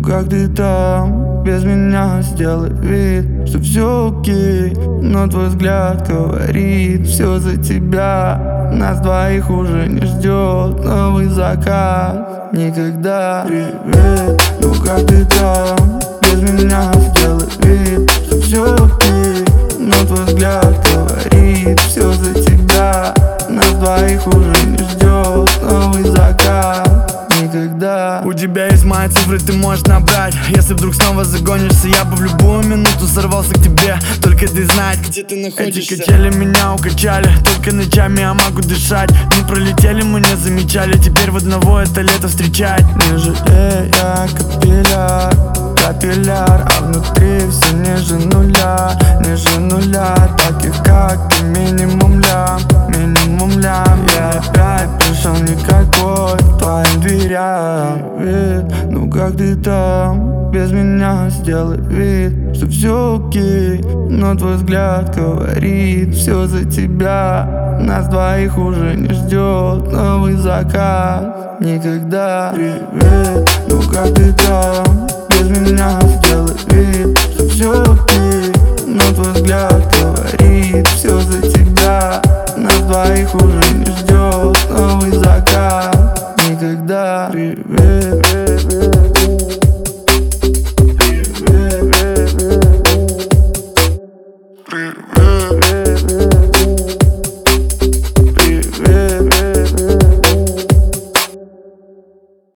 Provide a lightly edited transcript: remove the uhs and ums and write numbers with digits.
как ты там? Без меня сделай вид, что все окей. Но твой взгляд говорит, все за тебя. Нас двоих уже не ждет новый закат. Никогда. Привет, ну как ты там? Без меня сделай вид, что все окей. Но твой взгляд говорит, все за тебя. Нас двоих уже не ждет новый закат. Никогда. У тебя есть мои цифры, ты можешь набрать. Если вдруг снова загонишься, я бы в любую минуту сорвался к тебе. Только ты знать, где ты находишься. Эти качели меня укачали, только ночами я могу дышать. Не пролетели, мы не замечали, теперь в одного это лето встречать. Не жалея капилляр, а внутри все ниже нуля. Таких как ты минимум лям. Я опять пришел никакой к твоим дверям. Привет, ну как ты там? Без меня сделай вид, что все окей. Но твой взгляд говорит, все за тебя. Нас двоих уже не ждет новый закат. Никогда. Привет, ну как ты там? Без меня сделай вид, что все окей. Но твой взгляд говорит, все за тебя. Нас двоих уже не ждет новый закат. Никогда. Привет.